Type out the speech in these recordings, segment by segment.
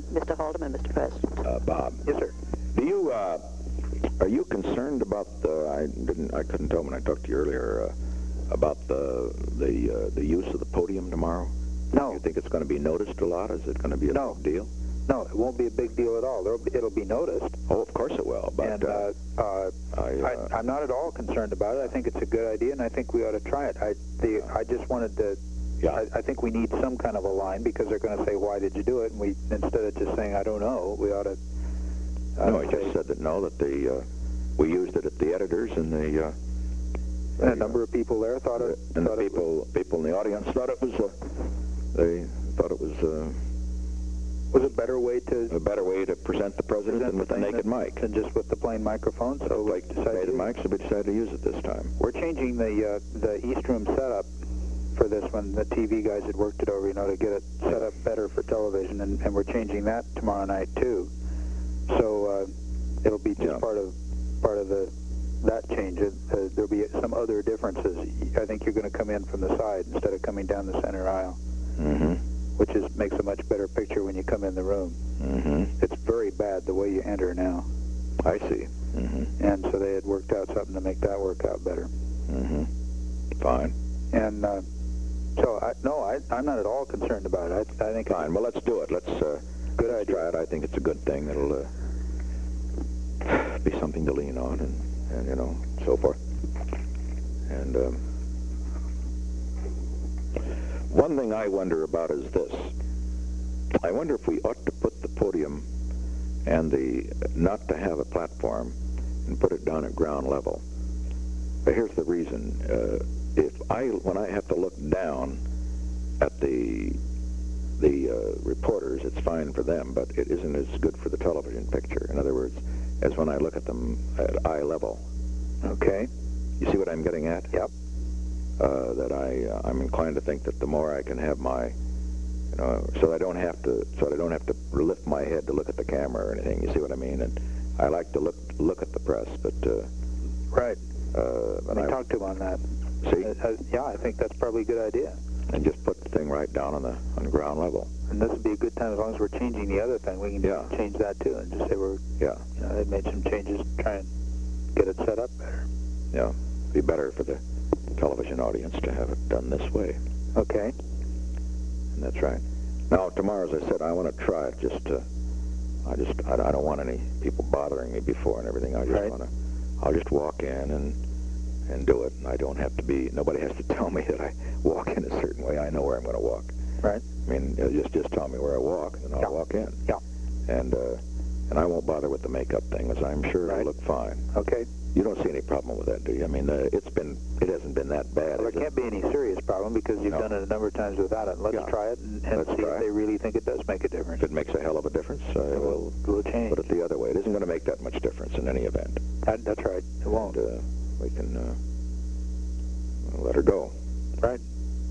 Mr. Haldeman, Mr. President. Bob. Yes, sir. Do you, are you concerned about I couldn't tell when I talked to you earlier, about the use of the podium tomorrow? No. You think it's going to be noticed a lot? Is it going to be a big deal? No, it won't be a big deal at all. It'll be noticed. Oh, of course it will. But And I'm not at all concerned about it. I think it's a good idea, and I think we ought to try it. I just wanted to. Yeah. I think we need some kind of a line, because they're going to say, "Why did you do it?" And we, instead of just saying, "I don't know," we ought to. No, I just said that we used it at the editors, and a number of people there thought it. And the people in the audience thought it was. They thought it was. Was a better way to present the president than with a naked mic. Than just with the plain microphone. So we decided we decided to use it this time. We're changing the East Room setup for this one. The TV guys had worked it over, to get it set up better for television, and we're changing that tomorrow night too. So it'll be just part of that change. There'll be some other differences. I think you're going to come in from the side instead of coming down the center aisle. Mm-hmm. Which makes a much better picture when you come in the room. Mm-hmm. It's very bad the way you enter now. I see. Mm-hmm. And so they had worked out something to make that work out better. Mm-hmm. Fine. And I'm not at all concerned about it. I think fine. Well, let's do it. Let's try it. I think it's a good thing. It'll be something to lean on, and so forth. And one thing I wonder about is this. I wonder if we ought to put the podium and not to have a platform and put it down at ground level. But here's the reason. When I have to look down at the reporters, it's fine for them, but it isn't as good for the television picture. In other words, as when I look at them at eye level. Okay. You see what I'm getting at? Yep. I'm inclined to think that the more I can have my, so I don't have to lift my head to look at the camera or anything. You see what I mean? And I like to look at the press, but right. Let me talk to him on that. See? Yeah, I think that's probably a good idea. And just put the thing right down on the ground level. And this would be a good time, as long as we're changing the other thing, we can change that too, and just say they made some changes to try and get it set up better. Yeah, be better for the television audience to have it done this way. Okay. And that's right. Now, tomorrow, as I said, I want to try it. I don't want any people bothering me before and everything. I'll just walk in and do it. And I don't have to nobody has to tell me that I walk in a certain way. I know where I'm going to walk. Right. I mean, just tell me where I walk, and I'll walk in. Yeah. And I won't bother with the makeup thing, as I'm sure it'll look fine. Okay. You don't see any problem with that, do you? I mean, it hasn't been that bad. Well, there can't be any serious problem, because you've done it a number of times without it. Let's try it and see if they really think it does make a difference. If it makes a hell of a difference, we'll change. Put it the other way. It isn't going to make that much difference in any event. That's right. It won't. And, we can let her go. Right.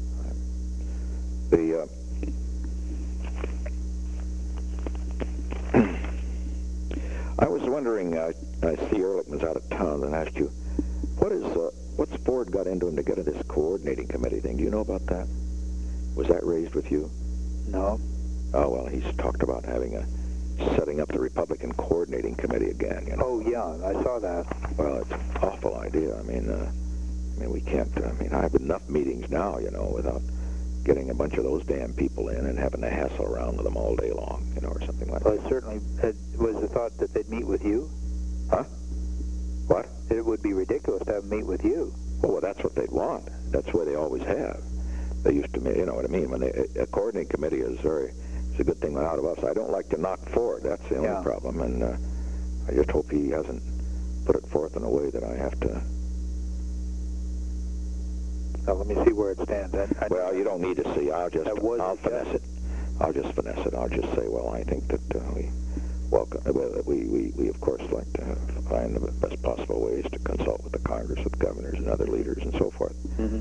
I was wondering, I see Ehrlichman's out of town, and asked you, what's Ford got into him to get into this coordinating committee thing? Do you know about that? Was that raised with you? No. Oh, well, he's talked about setting up the Republican coordinating committee again, Oh, yeah, I saw that. Well, it's an awful idea. I mean, we can't, I have enough meetings now, without getting a bunch of those damn people in and having to hassle around with them all day long, or something like that. Well, certainly was the thought that they'd meet with you. Huh? What? It would be ridiculous to have them meet with you. Well, that's what they'd want. That's where they always have. They used to, you know what I mean? When a coordinating committee is it's a good thing out of us. I don't like to knock Ford. That's the only problem. And I just hope he hasn't put it forth in a way that I have to... Now, let me see where it stands. Well, you don't need to see. I'll finesse it. I'll just finesse it. I'll just say, well, I think that we of course like to find the best possible ways to consult with the Congress, with governors and other leaders and so forth. Mm-hmm.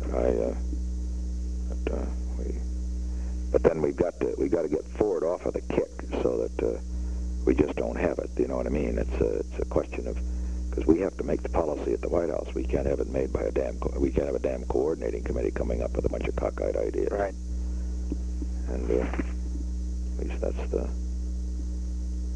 But then we've got to get Ford off of the kick so that we just don't have it. You know what I mean? It's a question of, because we have to make the policy at the White House. We can't have it made by we can't have a damn coordinating committee coming up with a bunch of cockeyed ideas. Right. And at least that's the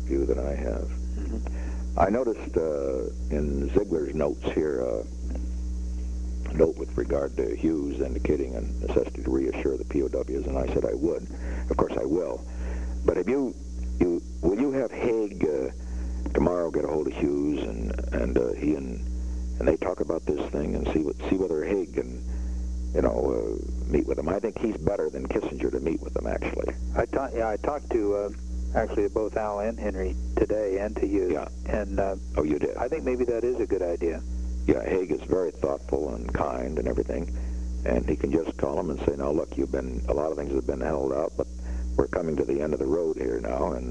view that I have. I noticed in Ziegler's notes here a note with regard to Hughes indicating a necessity to reassure the POWs, and I said I would. Of course I will. But have will you have Haig tomorrow get a hold of Hughes and he and they talk about this thing and see whether Haig can meet with him. I think he's better than Kissinger to meet with them, actually. I talked to actually both Al and Henry today, and to you. Yeah. And oh, you did. I think maybe that is a good idea. Yeah, Haig is very thoughtful and kind and everything, and he can just call him and say, "Now, look, a lot of things have been held out, but we're coming to the end of the road here now, and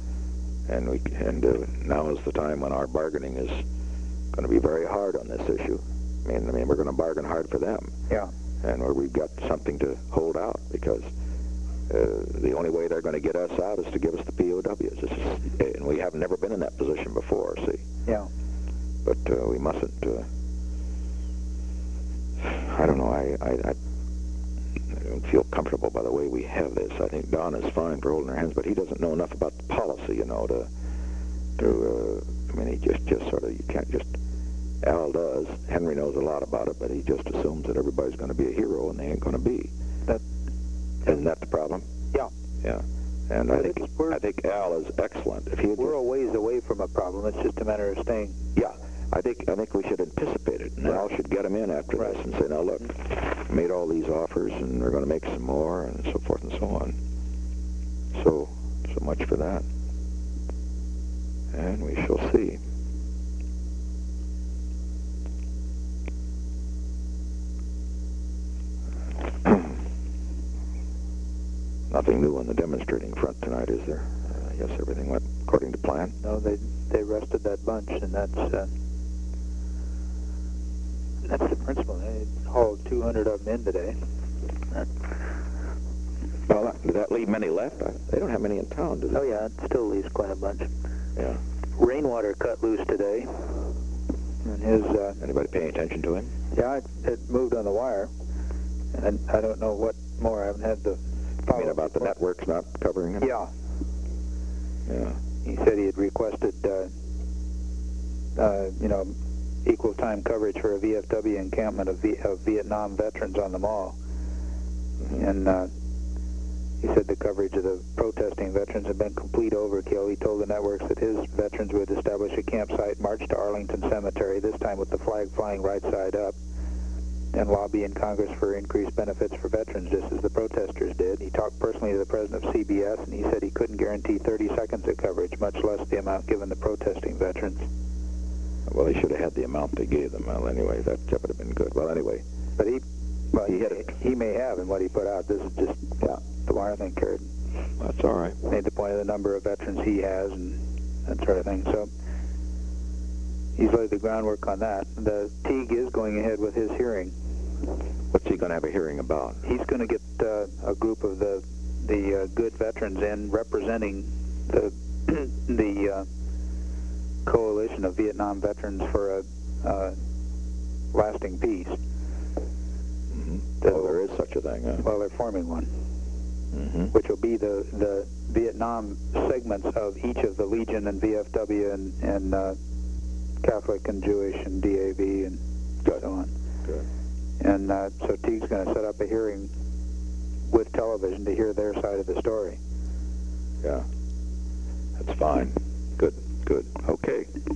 now is the time when our bargaining is going to be very hard on this issue. I mean, we're going to bargain hard for them. Yeah. And where we've got something to hold out, because the only way they're going to get us out is to give us the POWs. And we have never been in that position before, see? Yeah. But we mustn't, I don't know, I don't feel comfortable by the way we have this. I think Don is fine for holding our hands, but he doesn't know enough about the policy, I mean, he just sort of, you can't just, Al does. Henry knows a lot about it, but he just assumes that everybody's going to be a hero, and they ain't going to be. Isn't that the problem? Yeah. Yeah. And I think Al is excellent. If we're a ways away from a problem. It's just a matter of staying. Yeah. I think we should anticipate it, and Al should get him in after this and say, "Now look, made all these offers, and we're going to make some more, and so forth and so on." So much for that. And we shall see. Nothing new on the demonstrating front tonight, is there? I guess everything went according to plan. No, they rested that bunch, and that's the principle. They hauled 200 of them in today. Well, did that leave many left? They don't have many in town, do they? Oh, yeah, it still leaves quite a bunch. Yeah. Rainwater cut loose today. And his... Anybody paying attention to him? Yeah, it moved on the wire. And I don't know what more. I haven't had the... You mean about the networks not covering him? Yeah. Yeah. He said he had requested, equal time coverage for a VFW encampment of Vietnam veterans on the mall. And he said the coverage of the protesting veterans had been complete overkill. He told the networks that his veterans would establish a campsite, march to Arlington Cemetery, this time with the flag flying right side up, and lobby in Congress for increased benefits for veterans, just as the protesters did. He talked personally to the president of CBS, and he said he couldn't guarantee 30 seconds of coverage, much less the amount given the protesting veterans. Well, they should have had the amount they gave them. Well, anyway, that would have been good. Well, anyway. But he may have in what he put out. This is just the wire thing carried. That's all right. Made the point of the number of veterans he has and that sort of thing. So he's laid the groundwork on that. The Teague is going ahead with his hearing. What's he going to have a hearing about? He's going to get a group of the good veterans in representing the coalition of Vietnam veterans for a lasting peace. Oh, there is such a thing, huh? Well, they're forming one, which will be the Vietnam segments of each of the Legion and VFW and Catholic and Jewish and DAV and so on. Good. And so Teague's going to set up a hearing with television to hear their side of the story. Yeah. That's fine. Good. Okay.